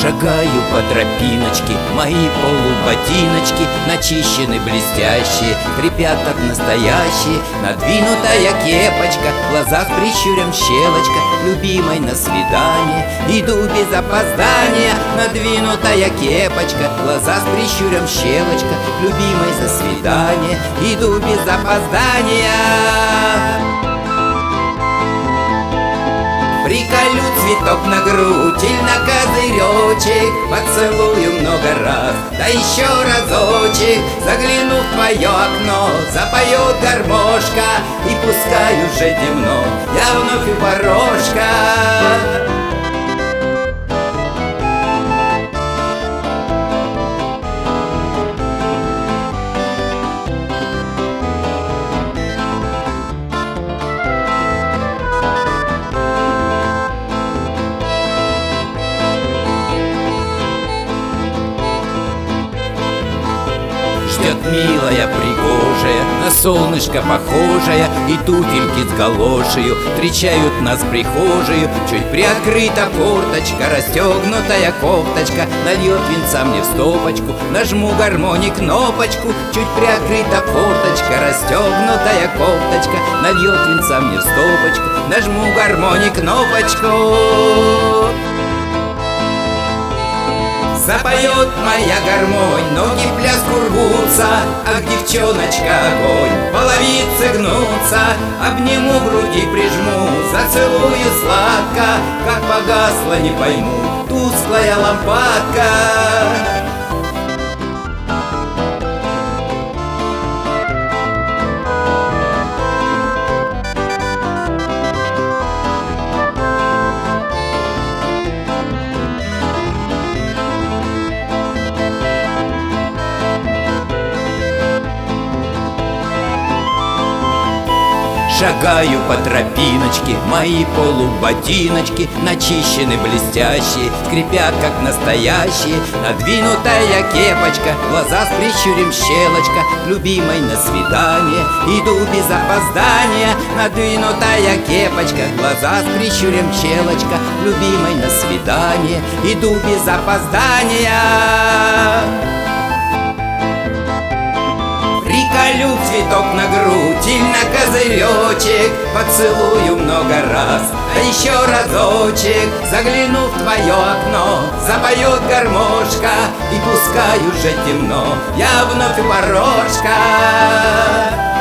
Шагаю по тропиночке, мои полуботиночки начищены, блестящие, скрипят как настоящие. Надвинутая кепочка, в глазах прищурям щелочка, любимой на свидание иду без опоздания. Надвинутая кепочка, в глазах прищурям щелочка, любимой за свидание иду без опоздания. Приколю цветок на грудь или на козыречек, поцелую много раз, да еще разочек. Загляну в твое окно, запоет гармошка, и пускай уже темно, я вновь у порожка. Ждет милая, пригожая, на солнышко похожая, и туфельки с галошею встречают нас в прихожую. Чуть приоткрыта форточка, расстегнутая кофточка нальет винца мне в стопочку, нажму гармони кнопочку. Чуть приоткрыта форточка, расстегнутая кофточка нальет винца мне в стопочку, нажму гармони кнопочку. Запоет моя гармонь, ноги в пляску рвутся, ах, девчоночка, огонь, половицы гнутся. Обниму, груди прижму, зацелую сладко, как погасла, не пойму, тусклая лампадка. Шагаю по тропиночке, мои полуботиночки начищены, блестящие, скрипят как настоящие. Надвинутая кепочка, в глаза с прищурем щелочка, любимой на свидание иду без опоздания. Надвинутая кепочка, в глаза с прищурем щелочка, любимой на свидание иду без опоздания. Приколю цветок на грудь или на козыречек, поцелую много раз, а еще разочек. Загляну в твое окно, запоет гармошка, и пускай уже темно, я вновь у порожка.